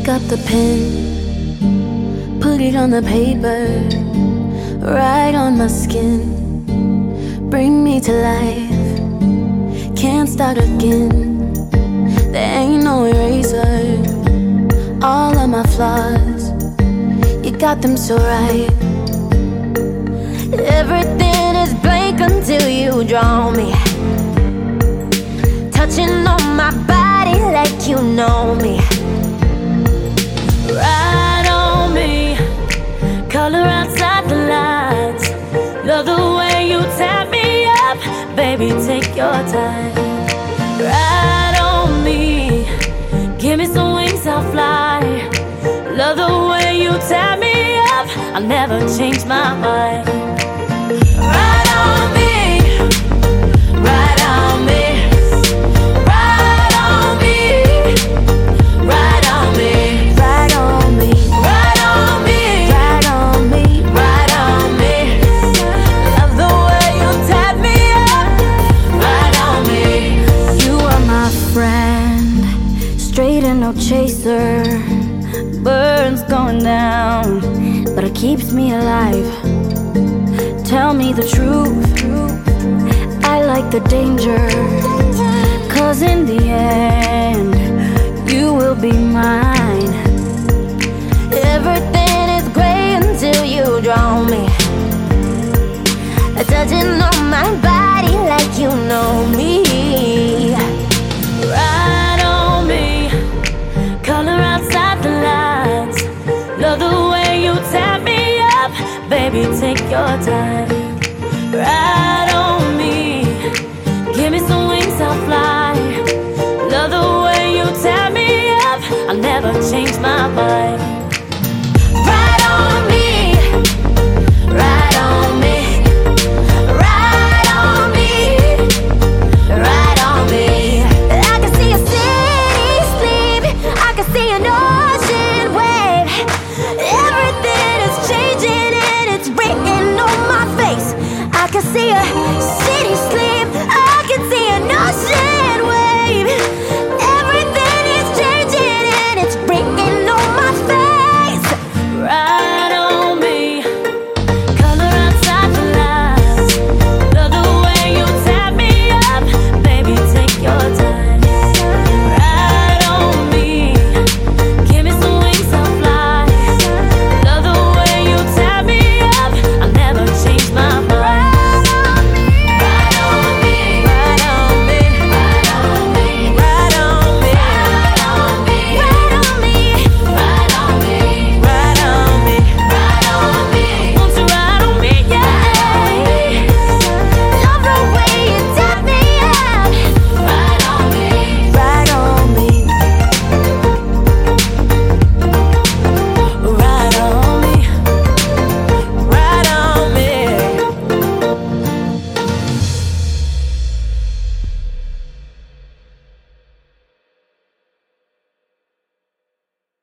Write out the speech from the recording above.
Pick up the pen, put it on the paper, right on my skin. Bring me to life, can't start again. There ain't no eraser, all of my flaws, you got them so right. Everything is blank until you draw me, touching on my body like you know me. Ride on me, color outside the lights. Love the way you tap me up, baby, take your time. Ride on me, give me some wings, I'll fly. Love the way you tap me up, I'll never change my mind. Ride on me, ride on me, ride on me, ride on me, ride on me, ride on me, ride on me, ride on me. Love the way you tap me up, ride on me. You are my friend, straight and no chaser. Burns going down, but it keeps me alive. Tell me the truth, I like the danger, 'cause in the end, you will be mine. Everything is gray until you draw me, touching on my body like you know me. Ride on me, color outside the lights. Love the way you tap me up, baby, take your time. Ride on me, give me some wings, I'll fly. Love the way you tap me up, I'll never change my mind. Ride on me, ride on me, ride on me, ride on me. I can see a city sleep, I can see an ocean wave. Everything is changing and it's written on my face. I can see a